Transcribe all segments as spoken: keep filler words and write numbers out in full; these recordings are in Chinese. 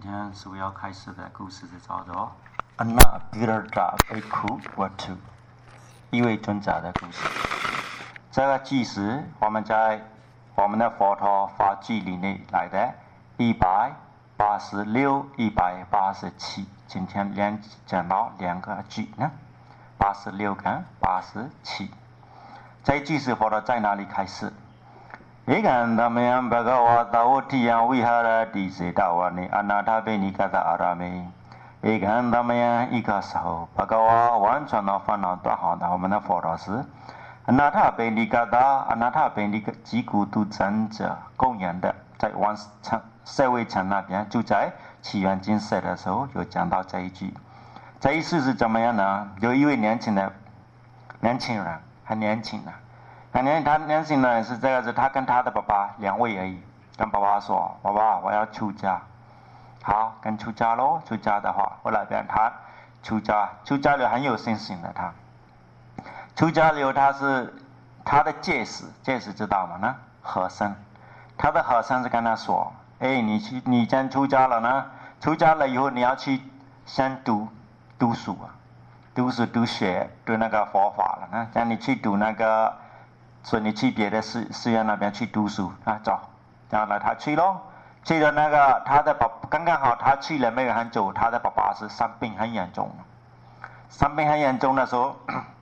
天师父要开始的故事是叫做 《Anak Birda Bhikkhu Watu》一位尊者的故事。这个句子我们在我们的佛陀法句里面来的一百八十六、一百八十七，今天连讲到两个句呢，八十六跟八十七。这一句是佛陀在哪里开始？Ekan dhamayam bhagavata uttiyam viharati setavani anatta benikata arame。Ekan dhamayam 一个时候，bhagava 完全的烦恼断好的，我们的佛陀是 anatta benikata anatta benik 即孤独真者供养的，在往城社会城那边，就在起源经社的时候有讲到这一句。这一次是怎么样呢？有一位年轻的年轻人，很年轻的。很年他年轻人是这个，是他跟他的爸爸两位而已，跟爸爸说：“爸爸，我要出家。”好，跟出家喽。出家的话，后来边他出家，出家了很有信心的他。出家了，他是他的戒师，戒师知道吗？呢，和尚。他的和尚是跟他说：“哎，你去，你先出家了呢。出家了以后，你要去先读读书啊，读书读学读那个佛法了呢。让你去读那个。”所以你去别的寺寺院那边去读书啊，走，然后呢，他去咯，去了那个他的爸，刚刚好他去了没有很久，他的爸爸是生病很严重，生病很严重的时候，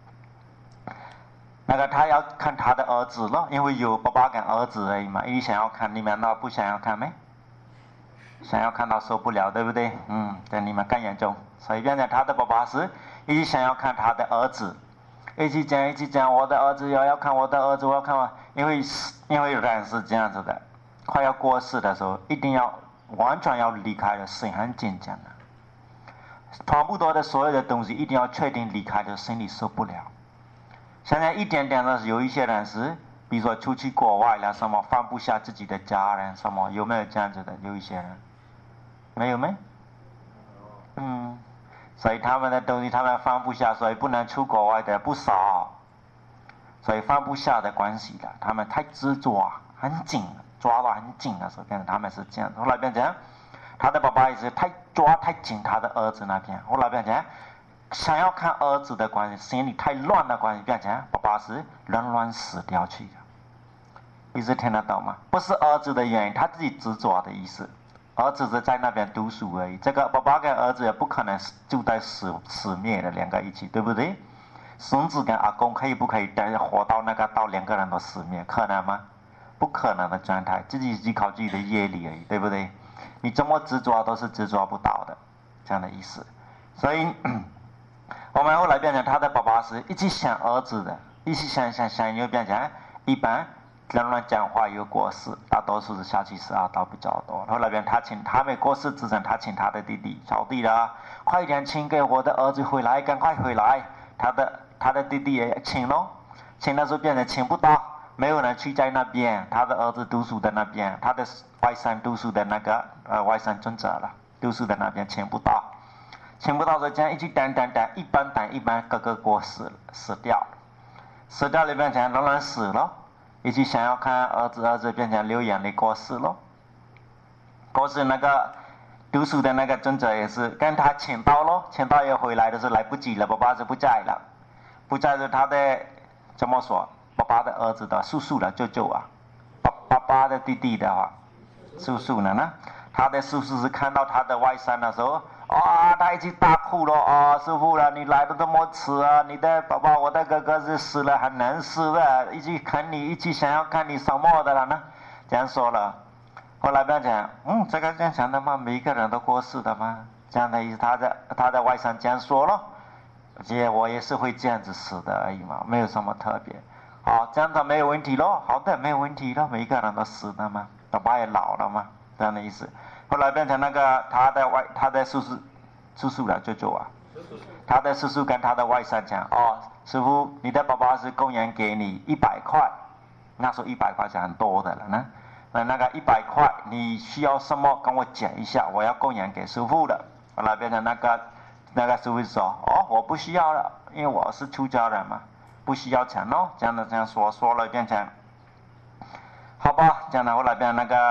那个他要看他的儿子咯，因为有爸爸跟儿子而已嘛，一想要看，你们那不想要看没？想要看到受不了，对不对？嗯，对，你们更严重，所以变成他的爸爸是一直想要看他的儿子。一起讲，一起讲，我的儿子要要看我的儿子，我要看我，因为因为人是这样子的，快要过世的时候，一定要完全要离开的，心很坚强的，差不多的所有的东西一定要确定离开的，心里受不了。现在一点点的，有一些人是，比如说出去国外了，什么放不下自己的家人，什么有没有这样子的？有一些人，没有没？嗯。所以他们的东西他们放不下，所以不能出国外的不少，所以放不下的关系的，他们太执着，很紧，抓得很紧的时候，变成他们是这样。后来变成他的爸爸也是太抓太紧他的儿子那边，后来变成想要看儿子的关系，心里太乱的关系，变成爸爸是人乱死掉去的。一直听得懂吗？不是儿子的原因，他自己执着的意思。儿子是在那边读书而已，这个爸爸跟儿子也不可能就在死死灭的两个一起，对不对？孙子跟阿公可以不可以等活到那个到两个人都死灭？可能吗？不可能的状态，自己依靠自己的业力而已，对不对？你怎么执着都是执着不到的，这样的意思。所以，我们后来变成他的爸爸是一直想儿子的，一直想想想又变成一般。人乱讲话有过世，大多数是下去十二道比较多。后来边他请他没过世之前，他请他的弟弟小弟啦，快点请给我的儿子回来，赶快回来。他的他的弟弟也请咯，请的时候变成请不到，没有人去在那边。他的儿子读书的那边，他的外甥读书的那个呃外甥尊者了，读书的那边请不到，请不到的这样一直等等等，一般等一般哥哥过世死掉，死掉里边讲人人死了。一起想要看儿子，儿子变成流眼泪过世了。过世那个读书的那个尊者也是跟他请到了，请到也回来的时候来不及了，爸爸就不在了，不在了他的怎么说？爸爸的儿子的叔叔的舅舅啊，爸爸爸的弟弟的话，叔叔呢呢？他的叔叔是看到他的外甥的时候。啊，他一起大哭了啊！师父了，你来的这么迟啊！你的爸爸，我的哥哥是死了，很难死的，一起看你，一起想要看你什么的了呢？这样说了，后来不要讲，嗯，这个这样想的吗？每一个人都过世的吗？这样的意思，他的他的外甥这样说了，姐，我也是会这样子死的而已嘛，没有什么特别。好，这样子没有问题咯，好的，没有问题咯，每一个人都死的嘛，爸爸也老了嘛，这样的意思。后来变成那个他的外他的叔叔叔叔了舅舅啊，他的叔叔跟他的外甥讲哦，师父，你的爸爸是供养给你一百块，那时候一百块是很多的了呢。那那个一百块你需要什么跟我讲一下，我要供养给师父的。后来变成那个那个师父说哦，我不需要了，因为我是出家人嘛，不需要钱咯。这样的这样说说了变成好吧，这样的后来变成那个。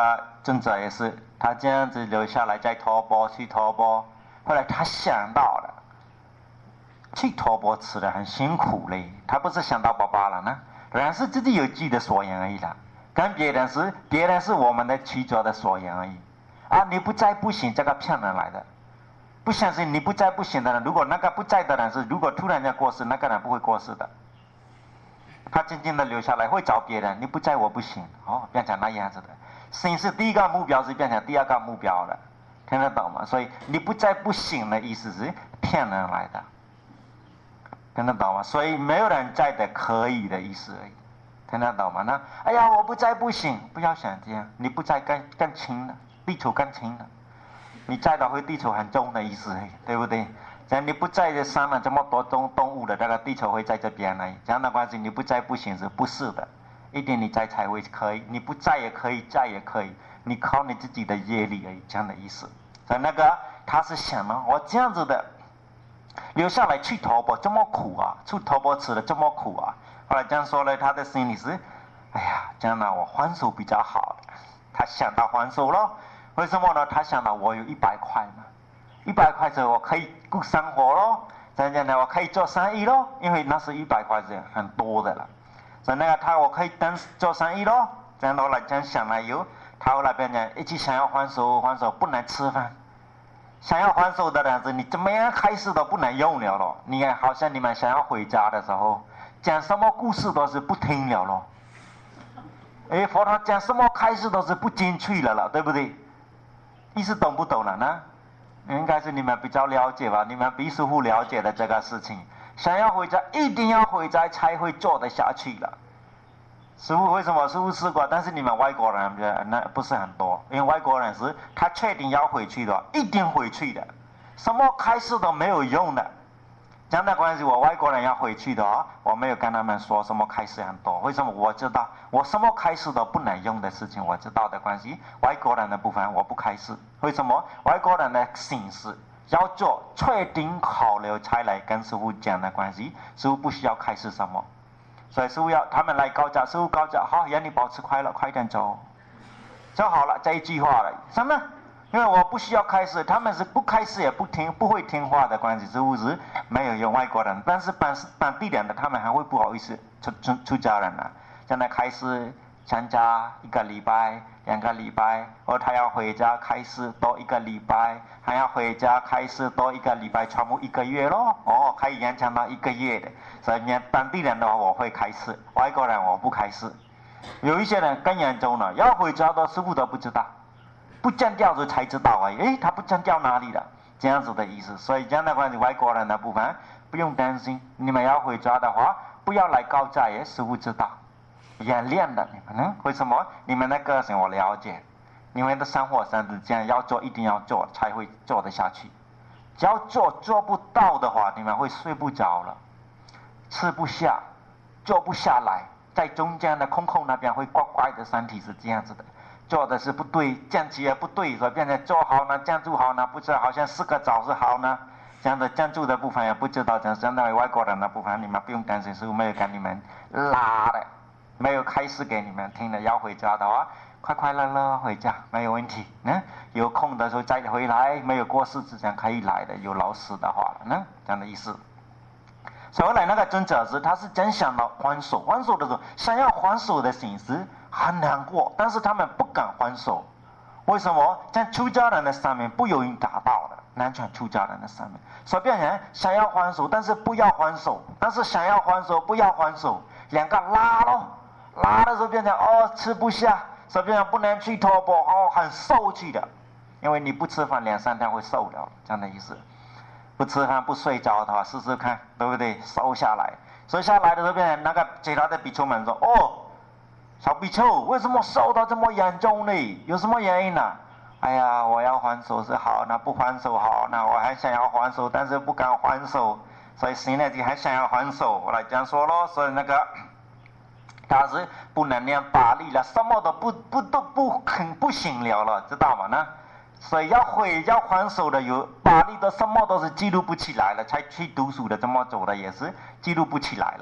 尊者也是，他这样子留下来在托钵去托钵，后来他想到了，去托钵吃的很辛苦嘞，他不是想到爸爸了呢，仍然是自己有自己的所言而已啦，跟别人是别人是我们的曲折的所言而已，啊，你不在不行，这个骗人来的。不相信你不在不行的人，如果那个不在的人是，如果突然间过世，那个人不会过世的。他静静的留下来，会找别人。你不在我不行，哦，变成那样子的。心是第一个目标，是变成第二个目标了，听得懂吗？所以你不在不行的意思是骗人来的，听得懂吗？所以没有人在的可以的意思而已，听得懂吗？那哎呀，我不在不行，不要想这样，你不在更更轻了，地球更轻了。你在的会地球很重的意思，对不对？这样你不在的伤了这么多动动物的，这个地球会在这边呢。这样的关系，你不在不行是不是的？一定你在才会可以，你不在也可以，在也可以，你靠你自己的业力而已，这样的意思。所以那个他是想呢，我这样子的留下来去托钵这么苦啊，去托钵吃的这么苦啊。后来这样说了，他的心里是，哎呀，这样呢我还手比较好，他想到还手咯。为什么呢？他想到我有一百块嘛，一百块钱我可以过生活咯，这样呢我可以做生意咯，因为那是一百块钱很多的了，所以那个他我可以当做生意咯，这样后来这样想了以后，他后来变成一直想要还手还手，不能吃饭，想要还手的人是你怎么样开始都不能用了咯，你看好像你们想要回家的时候，讲什么故事都是不听了咯，哎，佛陀讲什么开始都是不进去了了，对不对？意思懂不懂了呢？应该是你们比较了解吧，你们比师父了解的这个事情。想要回家，一定要回家才会做得下去了。师父为什么？师父试过，但是你们外国人那不是很多，因为外国人是他确定要回去的，一定回去的，什么开示都没有用的。这样的关系，我外国人要回去的哦，我没有跟他们说什么开示很多，为什么？我知道我什么开示都不能用的事情，我知道的关系，外国人的部分我不开示，为什么？外国人的心思要做确定好了才来跟师父讲的关系，师父不需要开示什么，所以师父要他们来告假，师父告假，好，愿你保持快乐，快点走，就好了，这一句话了，什么？因为我不需要开示，他们是不开示也不听，不会听话的关系，是不是？没有用外国人，但是本本地人的他们还会不好意思出出出家人啊，现在开示参加一个礼拜、两个礼拜，或他要回家开示多一个礼拜，还要回家开示多一个礼拜，全部一个月咯。哦，可以延长到一个月的。所以本地人的话我会开示，外国人我不开示。有一些人更严重了，要回家的师父都不知道。不降调时才知道而已，诶，他不降调哪里了？这样子的意思。所以这样的关系，外国人的部分不用担心。你们要回家的话，不要来告债，也师父知道，演练的你们呢？为什么？你们的个性我了解，你们的生活上是这样，要做一定要做才会做得下去。只要做做不到的话，你们会睡不着了，吃不下，做不下来，在中间的空空那边会怪怪的，身体是这样子的。做的是不对，站起也不对，所以变成做好呢，站住好呢，不知道好像四个早是好呢，这样的站住的部分也不知道，这样相当于外国人的部分，你们不用担心，师父没有跟你们拉的，没有开示给你们听的，要回家的话，快快乐乐回家没有问题，嗯，有空的时候再回来，没有过世之前可以来的，有老师的话了，嗯，这样的意思。所以后来那个尊者是，他是真想到还手，还手的时候，想要还手的心思很难过，但是他们不敢还手，为什么？在出家人的上面不容易达到的，南传出家人的上面，所以变成想要还手，但是不要还手，但是想要还手，不要还手，两个拉咯，拉的时候变成哦吃不下，所以变成不能去托钵，哦很受气的，因为你不吃饭两三天会瘦了，这样的意思。不吃饭不睡着的话，试试看，对不对？瘦下来，瘦下来的时候变成那个其他的比丘们说：“哦，小比丘，为什么瘦到这么严重呢？有什么原因呢、啊？”哎呀，我要还手是好，那不还手好，那我还想要还手，但是不敢还手，所以现在就还想要还手。我来这样说咯，所以那个他是不能念法力了，什么都不不都不肯不行了了，知道吗？呢？所以要回要还手的有法力的什么都是记录不起来了，才去读书的这么走的也是记录不起来了，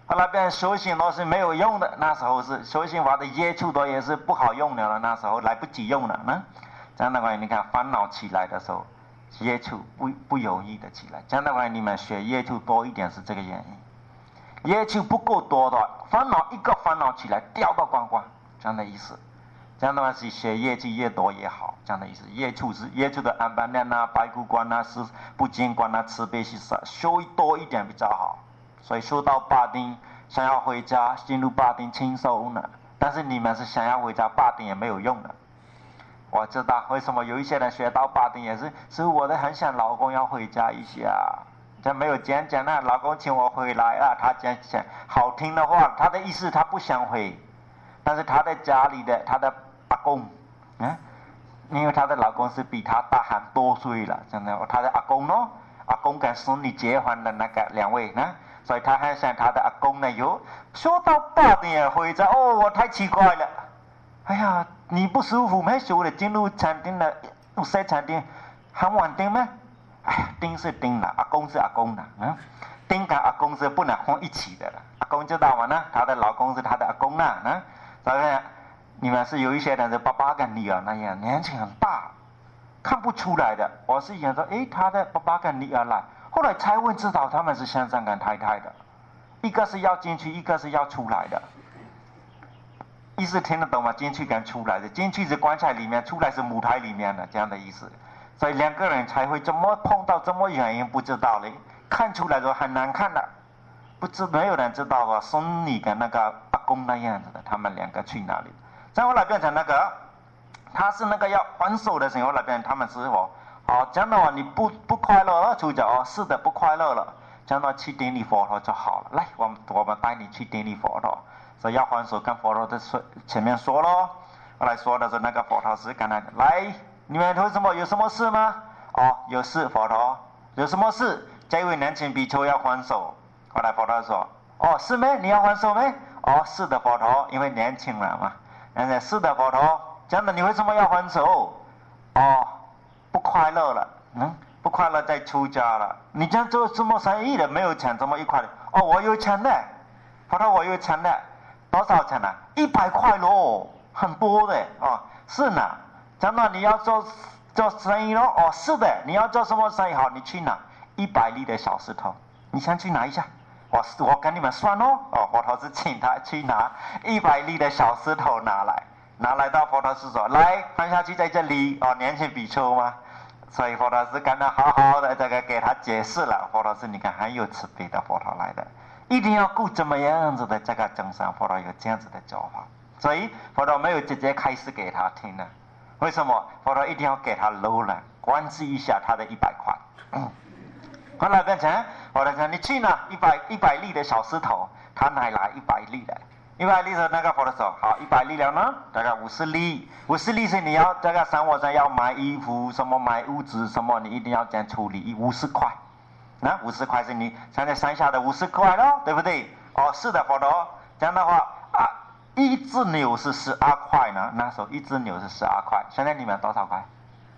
后来变修行都是没有用的，那时候是修行法的业处都也是不好用的了，那时候来不及用了呢。这样的话，你看烦恼起来的时候，业处不不容易的起来。这样的话，你们学业处多一点是这个原因。业处不够多的话，烦恼一个烦恼起来掉到光光，这样的意思。这样的话是学业处越多越好，这样的意思。业处是业处的安般念啊、白骨观啊、是不净观啊、慈悲喜舍，修多一点比较好。所以修到八定，想要回家进入八定轻松了。但是你们是想要回家，八定也没有用的。我知道为什么有一些人学到八定也是，是我的很想老公要回家一下，这没有讲讲那老公请我回来啊，他讲讲好听的话，他的意思他不想回，但是他在家里的他的阿公，嗯，因为他的老公是比他大很多岁了，真的，他的阿公呢，阿公跟孙女结婚的那个两位呢，所以他很想他的阿公呢有说到八点回家，哦，我太奇怪了，哎呀，你不舒服没修的进入餐厅的入塞餐厅很稳定吗？哎呀，定是定了，阿公是阿公的，嗯，定跟阿公是不能混一起的了，阿公知道吗？呢，他的老公是他的阿公呢，嗯，所以你们是有一些人的爸爸跟女儿那样年纪很大，看不出来的。我是想说，诶，他的爸爸跟女儿来，后来才会知道他们是先生跟太太的，一个是要进去，一个是要出来的。意思听得懂吗？进去跟出来的，进去是棺材里面，出来是母胎里面的，这样的意思。所以两个人才会怎么碰到这么原因不知道嘞，看出来都很难看的，不知没有人知道啊，孙女跟那个阿公那样子的，他们两个去哪里？再后来变成那个，他是那个要还手的时候，那边他们是我，哦，这样的话你不不快乐了，主角哦，是的，不快乐了，这样的话去顶礼佛陀就好了。来，我们我们带你去顶礼佛陀，所以要还手跟佛陀的说前面说咯，后来说的是那个佛陀是跟他来，你们为什么有什么事吗？哦，有事，佛陀，有什么事？这位年轻比丘要还手。后来佛陀说，哦，是没？你要还手没？哦，是的，佛陀，因为年轻人嘛。然后是的，佛陀，这样的你为什么要还手？哦，不快乐了，嗯，不快乐再出家了。你这样做什么生意的？没有钱，怎么一块的？哦，我有钱的，佛陀，我有钱的，多少钱呢、啊？一百块咯，很多的哦。是呢，这样的你要做做生意咯？哦，是的，你要做什么生意？好，你去拿一百粒的小石头，你先去拿一下。我我跟你们算哦，哦，佛陀是请他去拿一百粒的小石头拿来，拿来到佛陀是说，来放下去在这里哦，年轻比丘吗？所以佛陀是跟他好好的这个给他解释了，佛陀是你看很有慈悲的佛陀来的，一定要顾怎么样子的这个众生，佛陀有这样子的教法，所以佛陀没有直接开示给他听呢，为什么？佛陀一定要给他搂了，关系一下他的一百块，嗯。后来变成我来说，你去拿一百一百粒的小石头，他拿来一百粒的，一百粒的那个佛陀说好，一百粒了呢，大概五十粒，五十粒是你要这个生活上要买衣服什么买物质什么，你一定要这样处理，五十块，那五十块是你现在剩下的五十块咯，对不对？哦，是的，佛陀，这样的话啊，一只牛是十二块呢，那时候一只牛是十二块，现在你们多少块？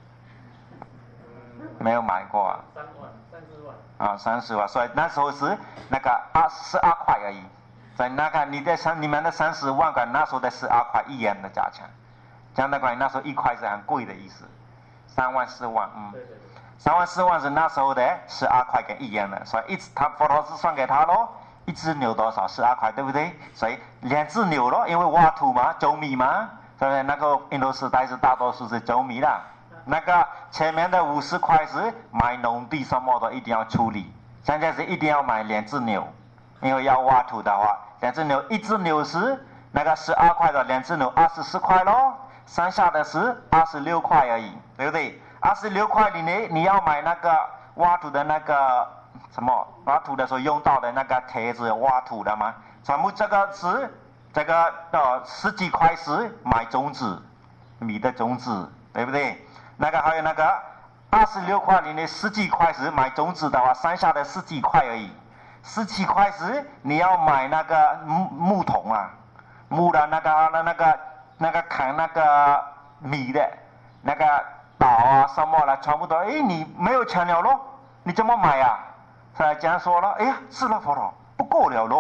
没有买过啊。三万。啊，三十万，所以那时候是那个二十二块而已，所以那个你的三你们的三十万块，那时候的十二块一元的价钱，这样的话，那时候一块是很贵的意思，三万四万，嗯，对对对，三万四万是那时候的十二块跟一元的，所以一他佛陀是算给他咯，一只牛多少十二块，对不对？所以两只牛咯，因为挖土嘛，周米嘛，所以那个印度时代是大多数是周米啦。那个前面的五十块是买农地什么的一定要处理，现在是一定要买两只牛，因为要挖土的话，两只牛，一只牛是那个十二块的，两只牛二十四块咯，剩下的是二十六块而已，对不对？二十六块里呢，你要买那个挖土的那个什么，挖土的时候用到的那个铁子挖土的嘛，全部这个是这个呃十几块是买种子，米的种子，对不对？那个还有那个二十六块里面十几块是买种子的话，剩下的十几块而已。十几块是你要买那个木木桶啊，木的那个那个那个砍那个米的，那个刀啊什么的，全部都哎你没有钱了咯，你怎么买啊？所以这样说了，哎呀是了佛陀不够了咯，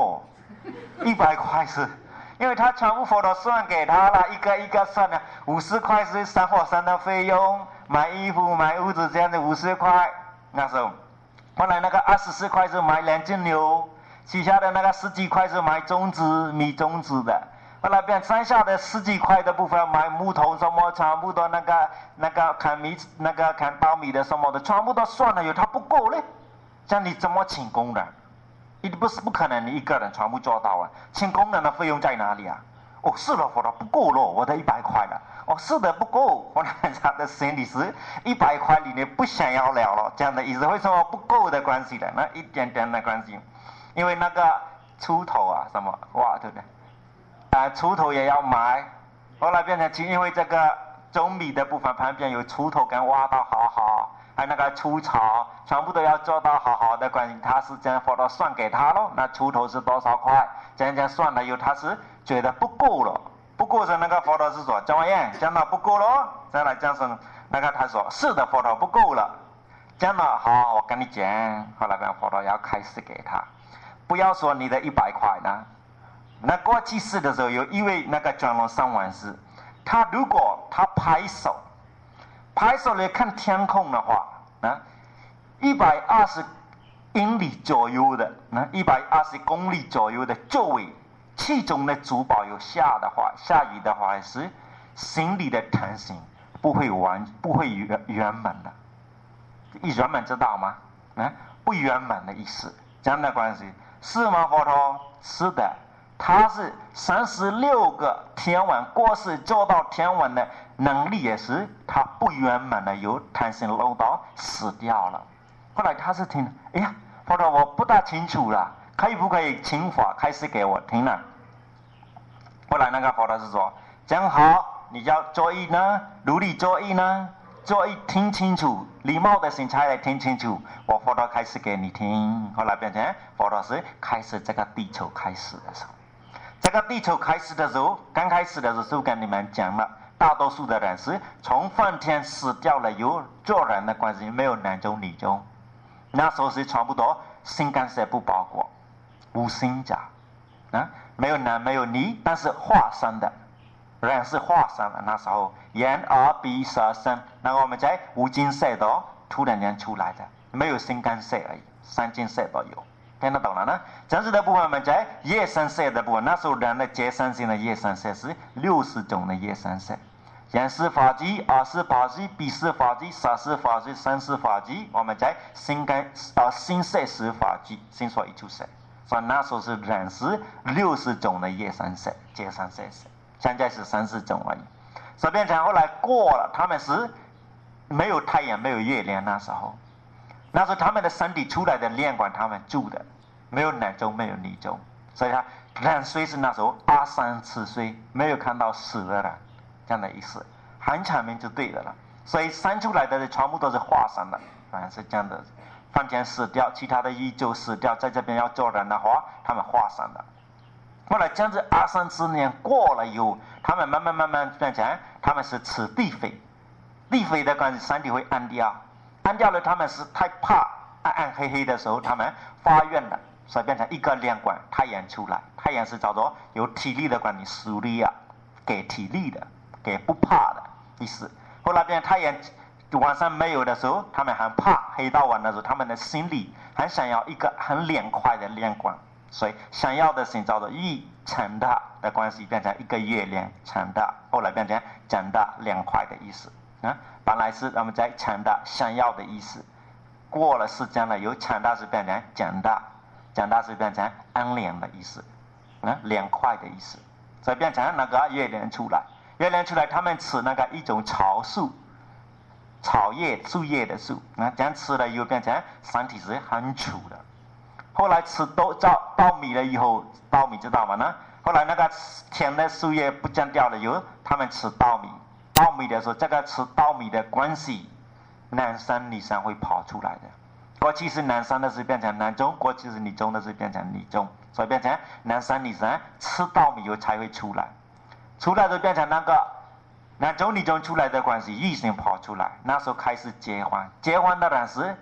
一百块是，因为他全部佛陀算给他了，一个一个算了，五十块是生活上的费用，买衣服、买屋子这样的五十块，那时候，后来那个二十四块是买两只牛，其他的那个十几块是买种子、米种子的。后来变剩下的十几块的部分买木头什么，全部都那个那个砍米那个砍稻米的什么的，全部都算了，有他不够嘞。这样你怎么请工人？一不是不可能，你一个人全部做到啊！请工人的费用在哪里啊？哦，是了，佛陀不够了，我的一百块了。哦，是的，不够。后来他的心里是一百块里面不想要了了，这样的意思。为什么不够的关系呢？那一点点的关系，因为那个锄头啊什么哇，对不对？啊，锄头也要买，后来变成因为这个种米的部分旁边有锄头跟挖到好好，还有那个除草，全部都要做到好好的关系。他是这样佛陀算给他咯，那锄头是多少块？这样这样算了以后，他是觉得不够了，不够的那个佛陀是说怎么样？讲到不够了，再来讲说那个他说是的，佛陀不够了。讲了好，我跟你讲，后来变佛陀要开始给他，不要说你的一百块呢。那过去世的时候，有一位那个转轮上王师，他如果他拍手，拍手来看天空的话，啊，一百二十英里左右的，啊，一百二十公里左右的周围，其中的珠宝有下的话，下雨的话是心里的弹性不会完，不会圆圆满的。圆满知道吗？啊，不圆满的意思，这样的关系是吗？佛陀是的。他是三十六个天王过世做到天王的能力也是他不圆满的，有弹性漏道死掉了。后来他是听，哎呀，佛陀我不大清楚了，可以不可以请法开始给我听呢？后来那个佛陀是说，讲好，你要作意呢，努力作意呢，作意听清楚，礼貌的心才来听清楚。我佛陀开始给你听，后来变成佛陀是开始这个地球开始的时候。这个地球开始的时候，刚开始的时候跟你们讲了，大多数的人是从梵天死掉了，有做人的关系，没有男中女中。那时候是差不多性干涉不包括，无性甲，啊，没有男没有女，但是化身的人是化身的。那时候眼耳鼻舌身，那我们在无尽色都突然间出来的，没有性干涉而已，三尽色都有。听得懂了呢？真实的部分我们在业三色的部分，那时候人的结三性的业三色是六十种的业三色，眼识法纪、耳识法纪、鼻识法纪、舌识法纪、身识法纪，我们在心根呃心色识法纪，心所一处色，所以那时候是人是六十种的业三色、结三色色，现在是三十种而已。所以变成后来过了，他们是没有太阳、没有月亮，那时候。那时候他们的身体出来的炼管他们住的，没有男中没有女中，所以他人虽是那时候二三十岁，没有看到死的人，这样的意思，很阐明就对的了。所以生出来的全部都是化身的，反正是这样的。梵天死掉，其他的依旧死掉，在这边要做人的话，他们化身的。后来这样子二三十年过了以后，他们慢慢慢慢变成他们是吃地肥，地肥的关系身体会暗掉。暗掉了，他们是太怕暗暗黑黑的时候，他们发愿了，所以变成一个亮光，太阳出来。太阳是叫做有体力的管理，属力啊，给体力的，给不怕的意思。后来变成太阳晚上没有的时候，他们很怕黑到晚的时候，他们的心里很想要一个很凉快的亮光，所以想要的心叫做一强大的关系，变成一个月亮强大，后来变成强大凉快的意思。啊，本来是我们在强大想要的意思，过了时间了，由强大是变成强大，强大是变成安凉的意思，啊，凉快的意思，所以变成那个月亮出来，月亮出来，他们吃那个一种草树，草叶树叶的树，啊，这样吃了以后变成身体是很粗的。后来吃豆稻稻米了以后，稻米知道吗？呢，后来那个甜的树叶不见掉了以后，他们吃稻米。稻米的时候，这个吃稻米的关系，男生女生会跑出来的。过去是男生的是变成男中，过去是女中的是变成女中，所以变成男生女生吃稻米以后才会出来。出来就变成那个男中女中出来的关系，异性跑出来。那时候开始结婚，结婚的人是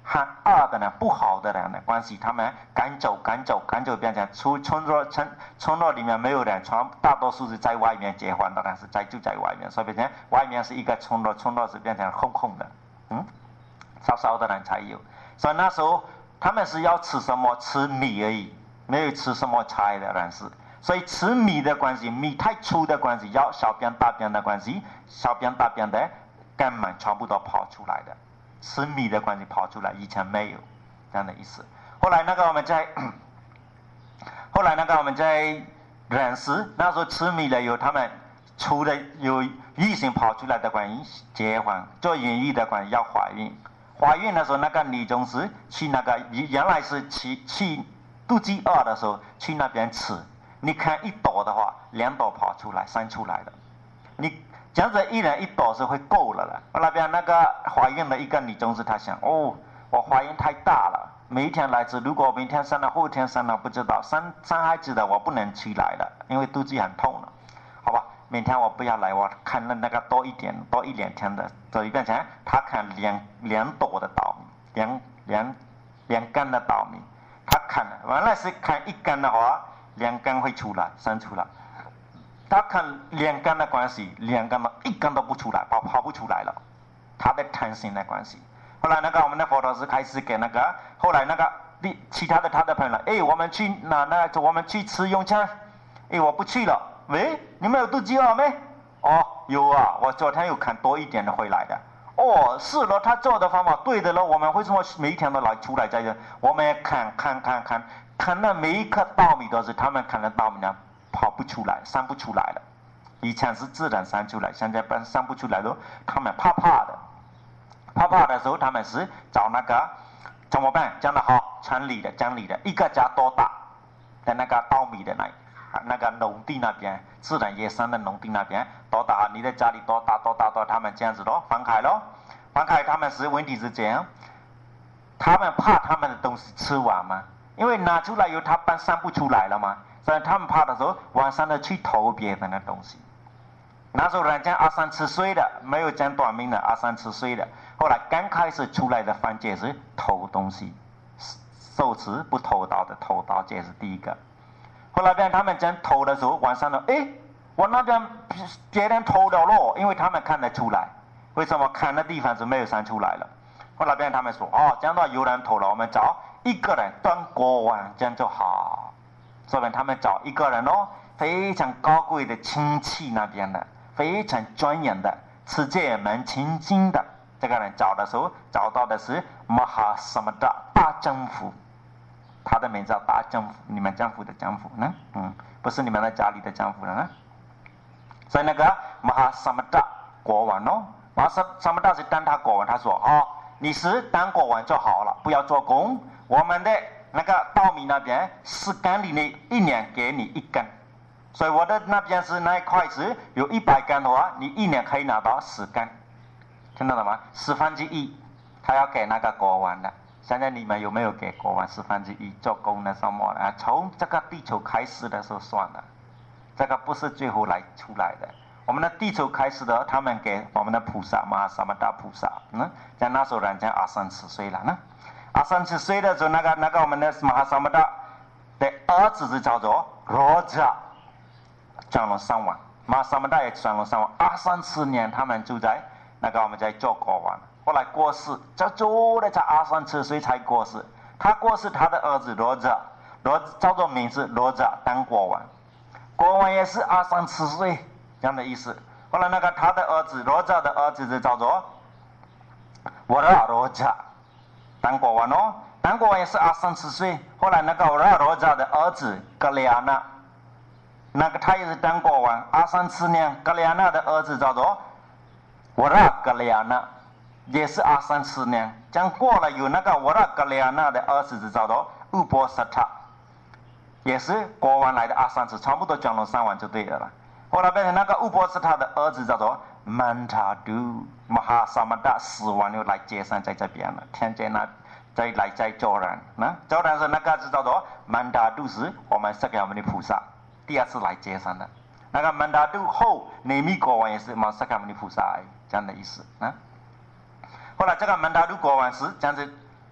和恶的人、不好的人的关系，他们赶走、赶走、赶走，变成村村落村村落里面没有人，全大多数是在外面结婚，当然是在住在外面，所以变成外面是一个村落，村落是变成空空的，嗯，少少的人才有。所以那时候他们是要吃什么？吃米而已，没有吃什么菜的人是。所以吃米的关系，米太粗的关系，要小便大便的关系，小便大便的根本全部都跑出来的。吃米的关系跑出来，以前没有这样的意思。后来那个我们在，后来那个我们在认识，那时候吃米的有他们除了有异性跑出来的关系，结婚做孕育的关系要怀孕，怀孕的时候那个女中是去那个原来是去去肚脐饿的时候去那边吃。你看一朵的话，两朵跑出来，生出来的。你这样子一人一朵是会够了了。那边那个怀孕的一个女中士，她想，哦，我怀孕太大了，每一天来吃，如果明天生了，后天生了，不知道生生孩子的我不能起来了，因为肚子很痛了。好吧，明天我不要来，我看了那个多一点，多一两天的，所以变成她看两两朵的稻米，两两两根的稻米，她看了，原来是看一根的话。两根会出来，生出来。他看两根的关系，两根的一根都不出来，跑跑不出来了。他的贪心的关系。后来那个我们的佛陀是开始给那个，后来那个其他的他的朋友，哎，我们去哪那我们去吃用餐，哎，我不去了。喂，你们有肚脐饿没？哦，有啊，我昨天有看多一点的回来的。哦，是了，他做的方法对的了。我们为什么每一天都来出来在这？我们看看看看。看那每一颗稻米都是他们看的稻米呢，跑不出来，生不出来了。以前是自然生出来，现在生不出来了，他们怕怕的。怕怕的时候，他们是找那个怎么办？讲得好，城里的、乡里的，一个家多大的那个稻米的那那个农地那边，自然野生的农地那边多大？你的家里多大多大多？他们这样子咯，分开咯，分开他们是问题是这样，他们怕他们的东西吃完吗？因为拿出来以后，他搬生不出来了嘛，所以他们怕的时候，晚上的去偷别人的东西。那时候人家阿三吃衰的，没有讲短命的，阿三吃衰的。后来刚开始出来的犯戒是偷东西，受持不偷盗的偷盗戒是第一个。后来边他们讲偷的时候，晚上呢，哎，我那边别人偷了咯，因为他们看得出来，为什么看的地方是没有生出来了？后来边他们说，哦，讲到有人偷了，我们找。一个人当国王，这样就好。所以他们找一个人哦，非常高贵的亲戚那边的，非常专业的，持戒蛮清净的。这个人找的时候，找到的是马哈萨玛达大政府，他的名字叫大政府，你们政府的政府呢？嗯，不是你们的家里的政府了呢。所以那个马哈萨玛达国王哦，马哈萨玛达是当他国王，他说哦，你是当国王就好了，不要做工。我们的那个稻米那边十根里面一年给你一根，所以我的那边是那一块是有一百根的话，你一年可以拿到十根，听到了吗？十分之一，他要给那个国王的。现在你们有没有给国王十分之一做工的什么的？从这个地球开始的时候算了，这个不是最后来出来的。我们的地球开始的，他们给我们的菩萨嘛，什么大菩萨，嗯，像那时候人家二三十岁了呢。二三十岁的时候，那个那个我们的马哈萨玛达的儿子是叫做罗扎，降龙三王，马哈萨玛达也降龙三王。二三十年他们就在那个我们在做国王，后来过世，这做的才二三十岁才过世。他过世，他的儿子罗扎，罗叫做名字罗扎当国王，国王也是二三十岁这样的意思。后来那个他的儿子罗扎的儿子就叫做瓦拉罗扎。当国王哦，当国王也是二三十岁。后来那个拉罗扎的儿子格里亚纳，那个他也是当国王，二三十年。格里亚纳的儿子叫做瓦拉格里亚纳，也是二三十年。讲过了有那个瓦拉格里亚纳的儿子叫做乌波萨塔，也是国王来的二三十，全部都降龙三王就对了。后来变成那个乌波萨塔的儿子叫做曼塔杜，马哈萨玛达死亡又来接上在这边了，天界那再来在做人，那做人是那个是叫做曼塔杜是我们释迦牟尼菩萨第二次来接上的。那个曼塔杜后内密国王也是我们释迦牟尼菩萨这样的意思啊。后来这个曼塔杜国王是这样子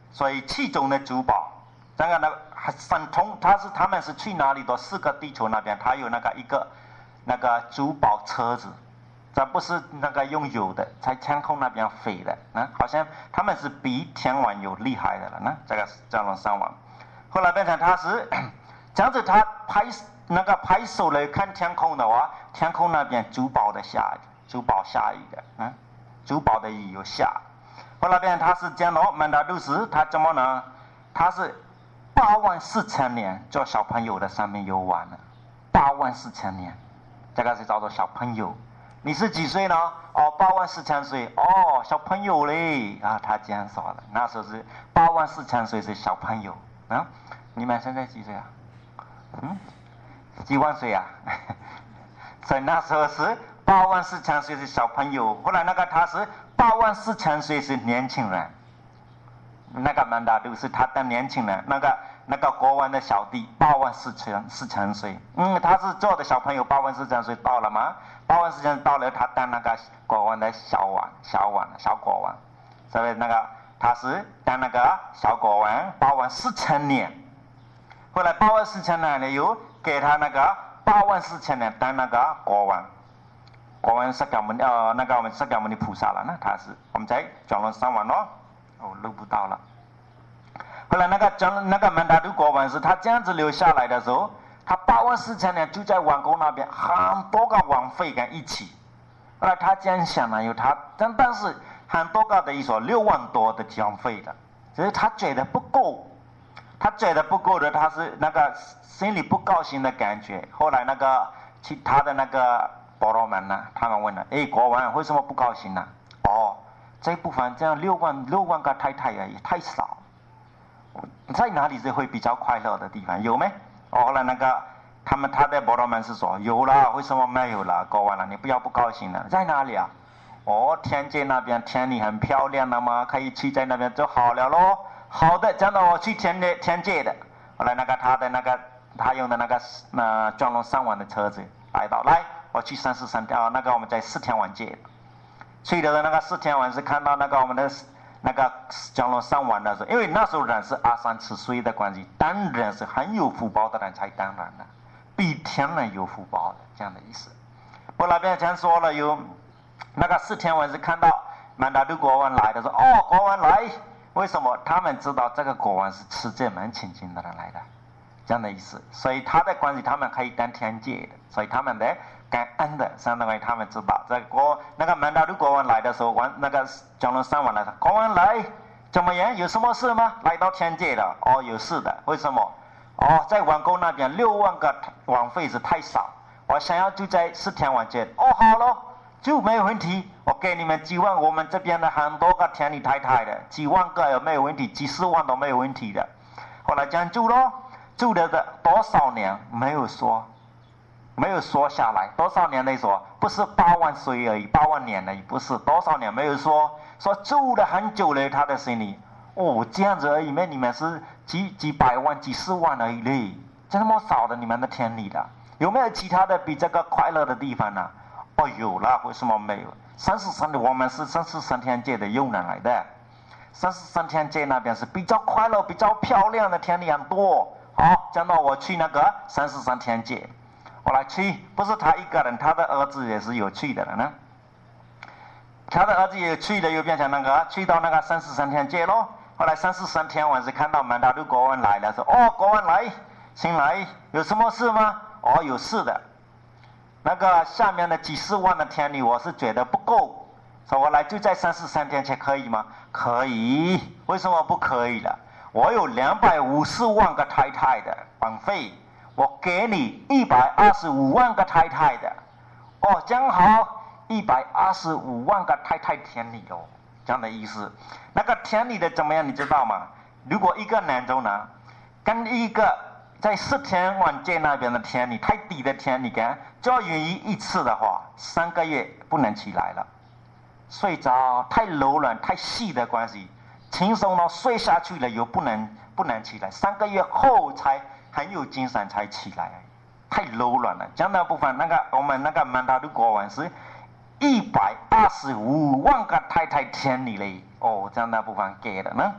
所以其中的珠宝，这个呢，神通，他是他们是去哪里的？四个地球那边，他有那个一个那个珠宝车子，这不是那个用油的，在天空那边飞的，啊，好像他们是比天王有厉害的了呢。这个降龙三王，后来变成他是这样子，他拍那个拍手来看天空的话，天空那边珠宝的下雨，珠宝下雨的，啊，珠宝的雨有下。后来变成他是这样的，曼达杜斯他怎么呢？他是八万四千年做小朋友的上面游玩了，八万四千年，这个是叫做小朋友。你是几岁呢？哦，八万四千岁。哦，小朋友嘞啊，他这样说的。那时候是八万四千岁是小朋友啊。你们现在几岁啊？嗯，几万岁啊？所以那时候是八万四千岁是小朋友。后来那个他是八万四千岁是年轻人。那个曼达杜是他的年轻人，那个那个国王的小弟八万四千四千岁，嗯，他是做的小朋友八万四千岁到了吗？八万四千到了，他当那个国王的小王小王小国王，所以那个他是当那个小国王八万四千年，后来八万四千年呢又给他那个八万四千年当那个国王，国王释迦牟尼呃那个我们释迦牟尼菩萨了，那他是我们在讲了三万哦。哦，录不到了。后来那个讲那个曼达杜国王是他这样子留下来的时候，他八万四千年就在王宫那边，很多个王妃跟一起。后来他这样想呢，有他，但但是很多个的一说六万多的王妃的，所以他觉得不够，他觉得不够的，他是那个心里不高兴的感觉。后来那个其他的那个婆罗门呢，他们问了，哎，国王为什么不高兴呢？哦。这部分这样六万六万个太太也太少，在哪里是会比较快乐的地方有没？哦，后来那个他们他的婆罗门是说有了，为什么没有了？国王了，你不要不高兴了，在哪里啊？哦，天界那边天里很漂亮的嘛，可以去在那边就好了咯。好的，讲到我去天的天界的，后来那个他的那个他用的那个呃降龙三王的车子来到，来我去三十三天啊，那个我们在四天王界。去的那个四天王是看到那个我们的那个降龙三王的时候，因为那时候人是二三十岁的关系，当然是很有福报的人才当然的，比天人有福报的这样的意思。我那边讲说了，有那个四天王是看到曼达杜国王来的时候，哦，国王来，为什么？他们知道这个国王是持戒蛮清净的人来的，这样的意思。所以他的关系，他们可以当天界的，所以他们的。感恩的，相当于他们知道，在国那个曼达杜国王来的时候，王那个降龙三王来的，国王来怎么样？有什么事吗？来到天界的，哦，有事的，为什么？哦，在王宫那边六万个王妃是太少，我想要住在四天王界，哦，好了，就没有问题，我给你们几万，我们这边的很多个天女太太的，几万个也没有问题，几十万都没有问题的。后来这样住咯，住了的多少年没有说。没有说下来多少年来说，不是八万岁而已，八万年而已，不是多少年没有说，说住了很久了，他的心里，哦，这样子而已，没你们是几几百万、几十万而已嘞，这么少的你们的天理的，有没有其他的比这个快乐的地方呢？哦，有了，为什么没有？三十三的我们是三十三天界的佣人来的，三十三天界那边是比较快乐、比较漂亮的天理很多。好，讲到我去那个三十三天界。后来去，不是他一个人，他的儿子也是有去的了呢。他的儿子也去了，又变成那个去到那个三十三天界咯。后来三十三天王是看到曼达杜国王来了，说：“哦，国王来，请来，有什么事吗？”哦，有事的。那个下面的几十万的天女，我是觉得不够，说我来就在三十三天界可以吗？可以，为什么不可以了？我有两百五十万个太太的王妃。我给你一百二十五万个太太的，哦，正好一百二十五万个太太天女哦，这样的意思。那个天女的怎么样？你知道吗？如果一个男中呢，跟一个在四天王界那边的天女太低的天女跟交愿意一次的话，三个月不能起来了，睡着太柔软太细的关系，轻松的睡下去了又不能不能起来，三个月后才。很有精神才起来，太柔软了。讲到部分，那个我们那个曼达杜国王是一百二十五万个太太天女嘞，哦，这样的部分给的呢。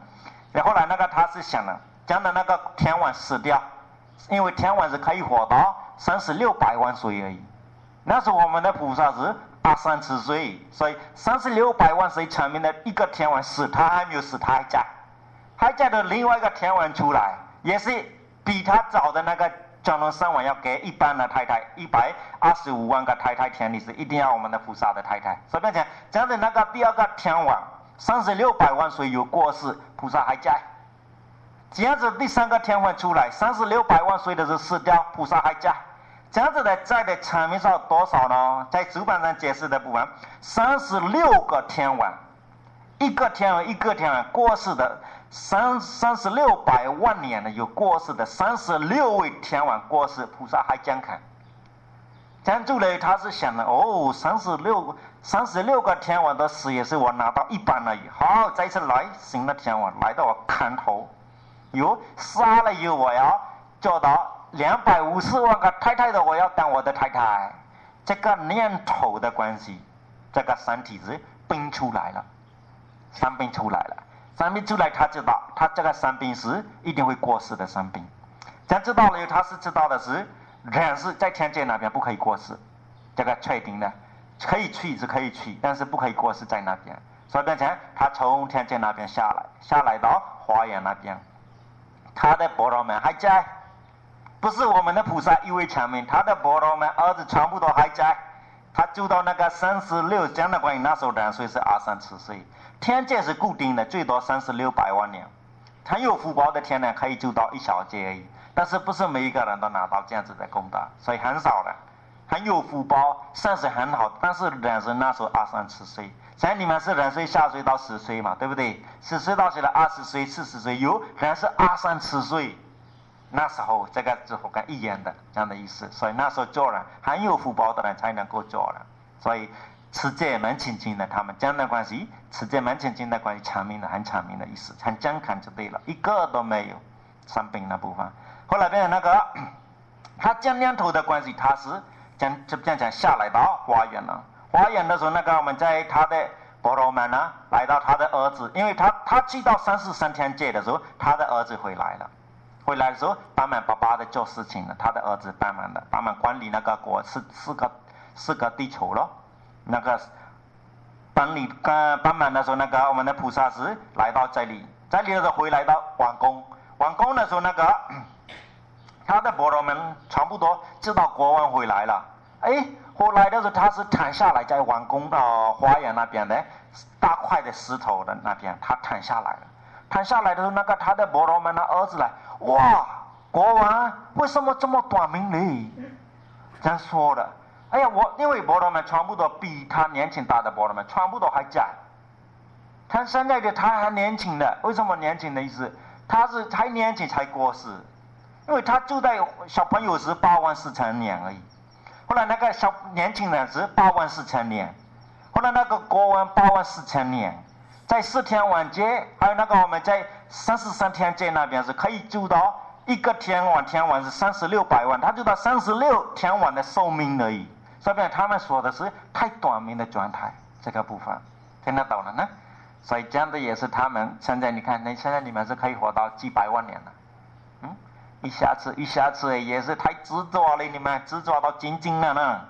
然后来那个他是想了，将的那个天王死掉，因为天王是可以活到三十六百万岁而已。那时候我们的菩萨是二三十岁，所以三十六百万岁前面的一个天王死，他还没有死，他还在，还在的另外一个天王出来，也是比他早的那个降龙三王要给一般的太太一百二十五万个太太田里是一定要我们的菩萨的太太。所以讲这样的那个第二个天王三十六百万岁有过世，菩萨还在。这样子第三个天王出来，三十六百万岁的时候死掉，菩萨还在。这样子的在的场面上多少呢？在主板上解释的部分，三十六个天王，一个天王一个天王过世的三三十六百万年的有过世的三十六位天王过世，菩萨还讲看。讲出来他是想的哦，三十六三十六个天王的死也是我拿到一半而已。好，再次来新的天王来到我看头，有杀了以后我要做到两百五十万个太太的，我要当我的太太。这个念头的关系，这个身体是病出来了，生病出来了，生病出来，他知道他这个生病是一定会过世的生病。这样知道了以后，他是知道的是人是在天界那边不可以过世，这个确定的，可以去是可以去，但是不可以过世在那边。所以变成他从天界那边下来，下来到花园那边，他的婆罗门还在。不是我们的菩萨一位前面，他的婆罗门儿子全部都还在。他住到那个三十六这样的关系，那时候人岁是二三十岁，天界是固定的，最多三十六百万年。很有福报的天呢，可以住到一小节而已，但是不是每一个人都拿到这样子的功德，所以很少的。很有福报，算是很好，但是人生那时候二三十岁，现在你们是人岁下岁到十岁嘛，对不对？十岁到现在二十岁、四十岁，有人是二三十岁。那时候这个之后跟一样的这样的意思，所以那时候做人很有福报的人才能够做人，所以持戒蛮清净的，他们这样的关系，持戒蛮清净的关系，长命的很长命的意思，很健康就对了，一个都没有生病的部分。后来变成那个他讲念头的关系，他是讲就这样讲下来到花园了。花园的时候，那个我们在他的婆罗门呢，来到他的儿子，因为他他去到三十三天界的时候，他的儿子回来了。回来的时候，帮忙爸爸的做事情了，他的儿子帮忙的，帮忙管理那个国四四个四个地球了。那个帮理跟帮忙的时候，那个我们的菩萨是来到这里，这里的时候回来到王宫，王宫的时候那个他的婆罗门差不多知道国王回来了，哎，后来的时候他是躺下来在王宫的花园那边的大块的石头的那边，他躺下来了。躺下来的时候，那个他的婆罗门的儿子来，哇，国王为什么这么短命呢？这样说的。哎呀，我因为婆罗门全部都比他年轻大的婆罗门全部都还在。他现在的他还年轻的，为什么年轻的意思？他是才年轻才过世，因为他就在小朋友时八万四千年而已。后来那个小年轻人是八万四千年，后来那个国王八万四千年。在四天王界，还有那个我们在三十三天界那边是可以住到一个天王，天王是三十六百万，他住到三十六天王的寿命而已。所以他们说的是太短命的状态，这个部分听得懂了呢？所以这样的也是他们现在你看，那现在你们是可以活到几百万年了，嗯，一下子一下子也是太执着了，你们执着到精进了呢。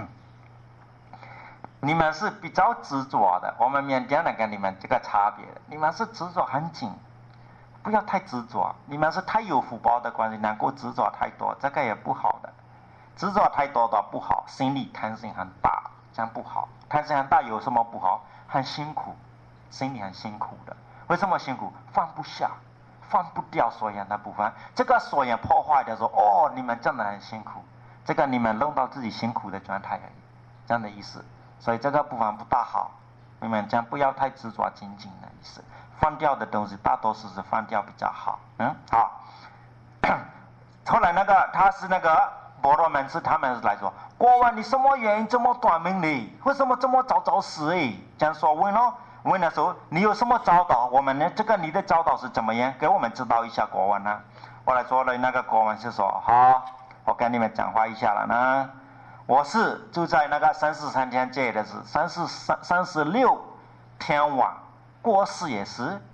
你们是比较执着的，我们缅甸人跟你们这个差别，你们是执着很紧，不要太执着。你们是太有福报的关系，能够执着太多，这个也不好的。执着太多的不好，心里贪心很大，这样不好。贪心很大有什么不好？很辛苦，心里很辛苦的。为什么辛苦？放不下，放不掉所缘的部分。这个所缘破坏的时候，哦，你们真的很辛苦。这个你们弄到自己辛苦的状态而已，这样的意思。所以这个部分不大好，你们这样不要太执着精进的意思，放掉的东西大多数是放掉比较好。嗯，好。后来那个他是那个婆罗门是他们来说，国王你什么原因这么短命呢？为什么这么早早死？哎，这样说问哦，问的时候你有什么教导？我们呢这个你的教导是怎么样？给我们知道一下国王呢？后来说了，那个国王是说好，我跟你们讲话一下了呢。我是住在那个三十三天界的是三十三三十六天王过世也是，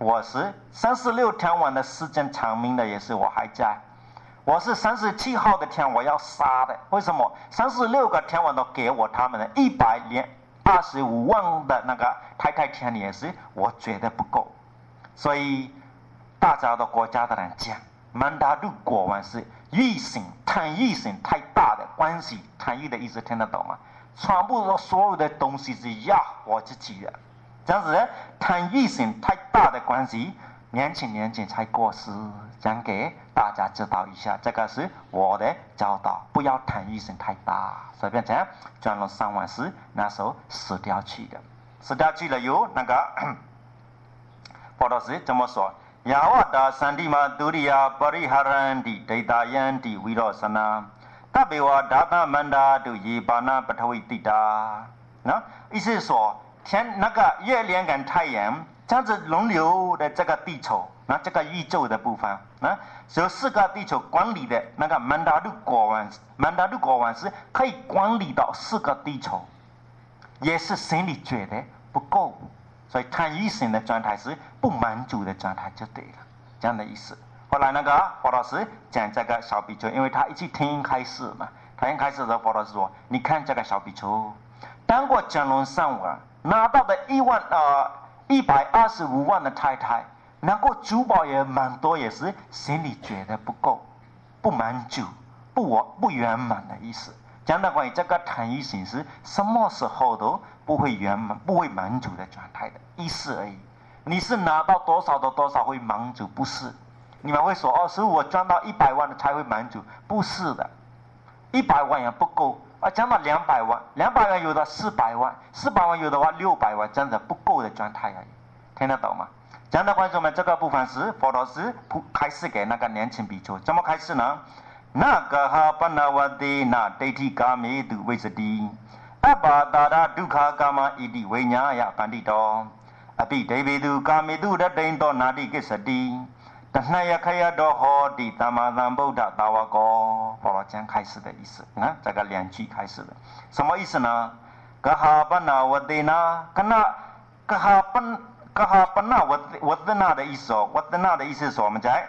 我是三十六天晚的时间长命的也是我还在，我是三十七号的天我要杀的，为什么？三十六个天晚都给我他们的一百年二十五万的那个太太天也是我觉得不够，所以大家的国家的人讲，曼达路国王是异性贪异性太大的关系，贪欲的意思听得懂吗？全部的所有的东西是要我自己的，这样子贪欲性太大的关系，年轻年轻才过世，讲给大家知道一下，这个是我的教导，不要贪欲性太大。所以变成转了三万四，那时候死掉去的，死掉去了有那个佛陀是怎么说？Yawada sandima duriya pariharanti daydayanti virosana tabewa data manda du yibana patawitita。那意思是说，天那个月亮跟太阳这样子轮流的这个地球，那这个宇宙的部分，那有四个地球管理的那个曼达路国王，曼达路国王是可以管理到四个地球，也是心里觉得不够。所以贪欲性的状态是不满足的状态就对了，这样的意思。后来那个佛老师讲这个小比丘，因为他一起听开始嘛，他一开始的时候佛老师说：“你看这个小比丘，当过降龙三万，拿到的一万呃一百二十五万的太太，拿过珠宝也蛮多，也是心里觉得不够，不满足，不我不圆满的意思。”讲的关于这个贪欲性是什么时候都不会圆满、不会满足的状态的意思而已。你是拿到多少的多少会满足，不是？你们会说哦，是我赚到一百万的才会满足，不是的，一百万也不够啊，讲到两百万，两百万有的四百万，四百万有的话六百万，真的不够的状态而已，听得懂吗？讲的观众们，这个部分是佛陀是开始给那个年轻比丘，怎么开始呢？那个哈巴那瓦蒂那对提嘎米杜维斯蒂，阿巴达达杜卡嘎玛伊蒂维ညာ呀甘地多，阿比对比杜嘎米杜的顶多那里给斯蒂，但那呀开呀多好的达玛南布达达瓦哥，佛罗讲开始的意思，啊，这个两句开始的，什么意思呢？个哈巴那瓦蒂那，跟那个哈巴个哈巴那瓦瓦蒂那的意思哦，瓦蒂那的意思是说我们在。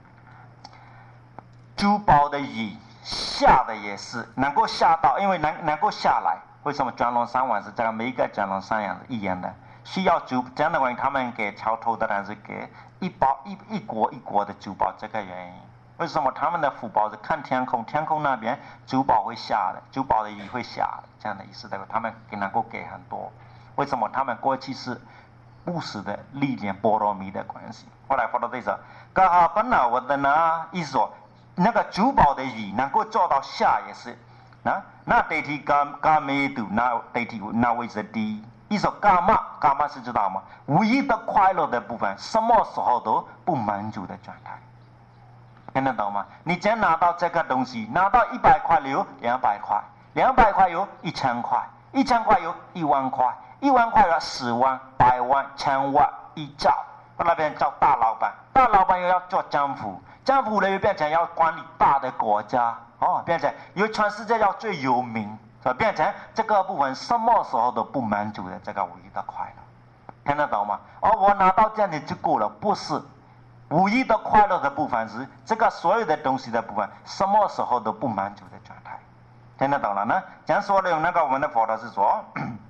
珠宝的雨下的也是能够下到，因为能能够下来。为什么降龙三万是这个每一个降龙三样一样的？需要珠这样的关于他们给桥头的人是给一包一一国一国的珠宝，这个原因。为什么他们的福报是看天空，天空那边珠宝会下的，珠宝的雨会下的，这样的意思。他们能够给很多。为什么他们过去是布施的历练波罗蜜的关系？后来佛陀对说：“嘎哈本来我的呢，意思说。”那个珠宝的雨能够做到下也是，那那对提伽伽美度那对提那位置低，意思伽玛伽玛是知道吗？唯一的快乐的部分，什么时候都不满足的状态，听得懂吗？你只要拿到这个东西，拿到一百块有两百块，两百块有一千块，一千块有一万块，一万块有十万、百万、千万、一兆，我那边叫大老板，大老板又要做政府。政府呢又变成要管理大的国家哦，变成因为全世界要最有名，所以变成这个部分什么时候都不满足的这个唯一的快乐，听得懂吗？哦，我拿到这样的就够了，不是，唯一的快乐的部分是这个所有的东西的部分，什么时候都不满足的状态，听得懂了呢？这样说的那个我们的佛陀是说，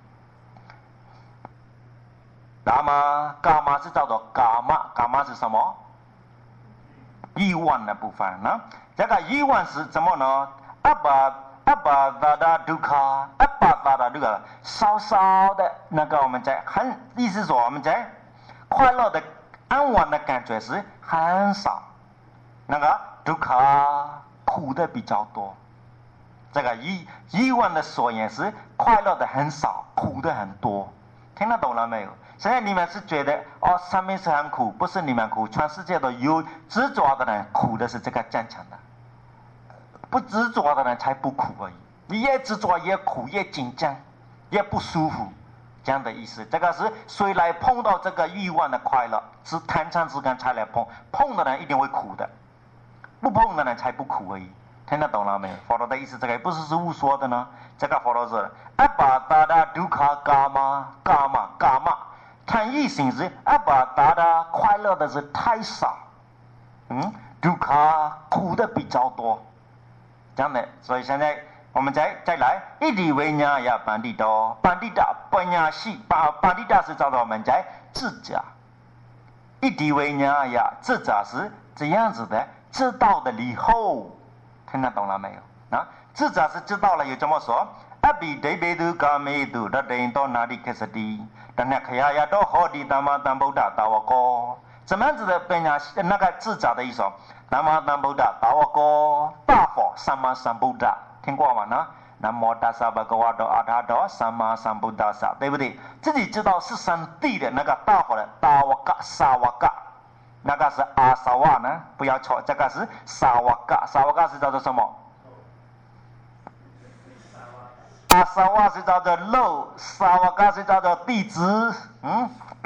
伽玛伽玛是叫做伽玛，伽玛是什么？欲望的部分呢？这个欲望是怎么呢？阿巴阿巴达达杜卡，阿巴达达杜卡，稍稍的那个我们在很意思说我们在快乐的安稳的感觉是很少，那个杜卡苦的比较多。这个欲欲望的所言是快乐的很少，苦的很多，听得懂了没有？现在你们是觉得哦，上面是很苦，不是你们苦，全世界都有执着的人苦的是这个正常的，不执着的人才不苦而已。你越执着越苦，越紧张，越不舒服，这样的意思。这个是谁来碰到这个欲望的快乐，是贪嗔痴根才来碰，碰的人一定会苦的，不碰的人才不苦而已。听得懂了没有？佛陀的意思，这个也不是师父说的呢。这个佛陀是阿巴达达杜卡伽玛伽玛伽玛。 看异性时，阿爸达的快乐的是太少，嗯，杜卡苦的比较多，这样的。所以现在我们再再来，一地为娘呀，班地多，班地大，班娘西，班班地大是找到我们在自家，一地为娘呀，自家是这样子的，知道的以后，听得懂了没有？啊，自家是知道了，有这么说。阿比对别度嘎没度，那等到哪里开始的？但那可呀呀都好的，那么当不达达我哥，怎么样子的被人家那个自家的一首，那么当不达达我哥，大佛三嘛三不达，听过吗？呢？那么达萨巴格瓦多阿达多三嘛三不达萨，对不对？自己知道是上帝的那个大佛的达瓦嘎萨瓦嘎，那个是阿萨瓦呢？不要错，这个是萨瓦嘎，萨瓦嘎是叫做什么？阿萨瓦是叫做肉，萨瓦嘎是叫做地址。嗯，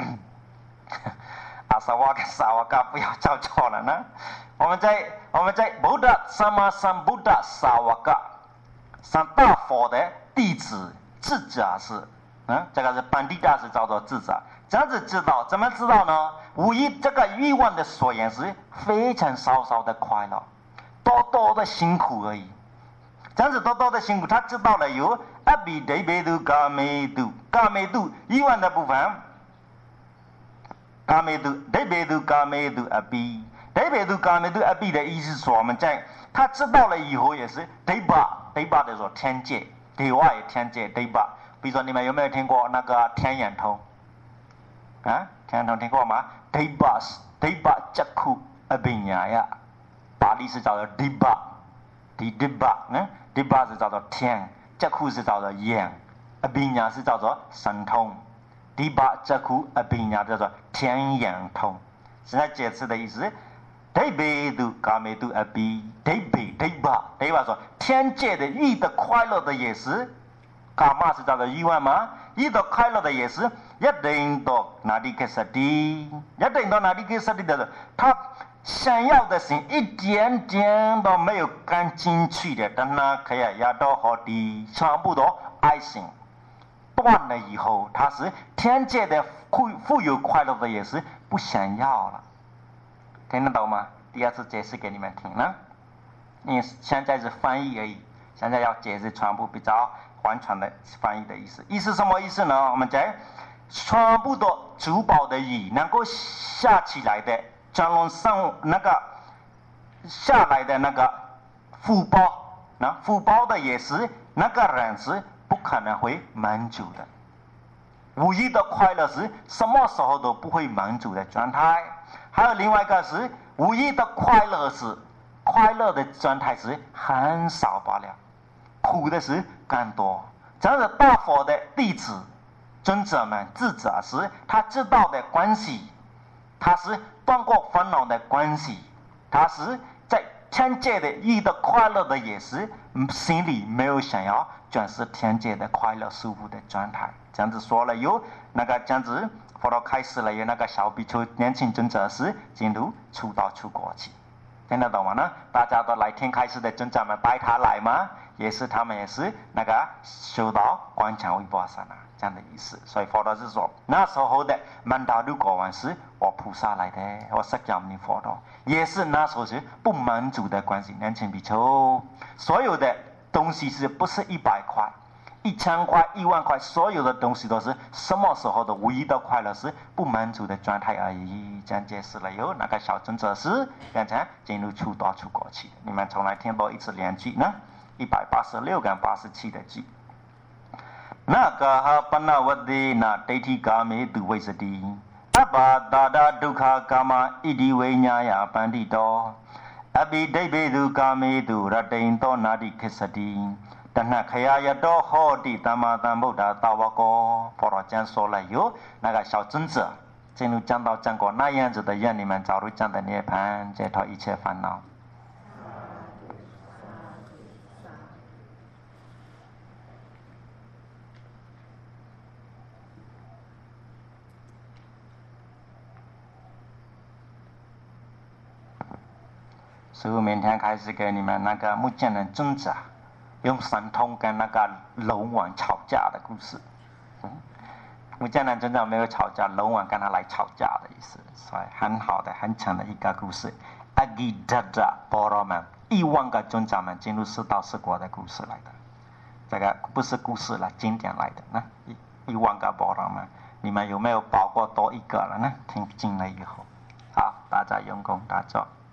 阿萨瓦跟萨瓦嘎不要叫错了呢。我们在我们在布达萨玛三布达萨瓦嘎，上大佛的地址自家是，嗯，这个是本地大是叫做自家。这样子知道，怎么知道呢？无疑这个欲望的所言是非常少少的快乐，多多的辛苦而已。这样子多多的辛苦，他知道了有阿比对别度嘎没度嘎没度欲望的部分，嘎没度对别度嘎没度阿比对别度嘎没度阿比的意思说，我们在他知道了以后也是对吧？对吧的说天界，对外天界对吧？比如说你们有没有听过那个天眼通？啊，天眼通听过吗？对吧？对吧？这库阿比亚呀，巴黎是叫做对吧？对对吧？呢？对吧是叫做天，这库是叫做眼，阿比亚是叫做神通，对吧？这库阿比亚叫做天眼通。现在解释的意思，对别度嘎没度阿比，对别对吧？对吧说天界的欲的快乐的也是，嘎嘛是叫做欲望吗？欲的快乐的也是，一定到哪里去实地，一定到哪里去实地的，他。想要的心一点点都没有感进去的，但那可以压到好的，全部都爱心断了以后，他是天界的富富有快乐的也是不想要了，听得懂吗？第二次解释给你们听呢，因为现在是翻译而已，现在要解释全部比较完全的翻译的意思。意思什么意思呢？我们讲全部的珠宝的雨能够下起来的。降落上那个下来的那个福报，那福报的也是那个人是不可能会满足的。无疑的快乐是什么时候都不会满足的状态。还有另外一个是无疑的快乐是快乐的状态是很少罢了，苦的是更多。这样的大佛的弟子尊者们智者是他知道的关系，他是断过烦恼的关系，他是在天界的欲的快乐的也是心里没有想要转世天界的快乐舒服的状态。这样子说了有那个这样子佛陀开始了有那个小比丘年轻尊者是进入出道出国去，听得懂吗呢？大家都来听开始的尊者们带他来吗？也是他们也是那个修到观想维波萨那这样的意思。所以佛陀是说那时候的曼达卢国王是我菩萨来的，我释迦牟尼佛陀也是那时候是不满足的关系。年轻比丘所有的东西是不是一百块一千块一万块，所有的东西都是什么时候的唯一的快乐是不满足的状态而已。这样解释了有那个小尊者是变成进入出道出国去。你们重来听多一次连句呢，一百八十六跟八十七的句。那个哈巴那瓦的那代替嘎没度为是的，阿巴达达杜卡嘎嘛一地为伢呀班地多，阿比代别度嘎没度那等到那里去是的，但那可呀呀都好的他妈当不达到我个，佛陀讲说了有那个小尊者，正如讲到讲过那样子的让你们早日讲的涅槃，解脱一切烦恼。所以我明天开始给你们那个目犍连尊者用神通跟那个龙王吵架的故事。嗯， 吴江南村长没有吵架，龙王跟他来吵架的意思，所以很好的、很长的一个故事。阿吉达达波罗曼，亿万个尊长们进入四道四国的故事来的。这个不是故事了，经典来的呢。一一万个波罗曼，你们有没有包过多一个了呢？听经了以后，好，大家用功打坐。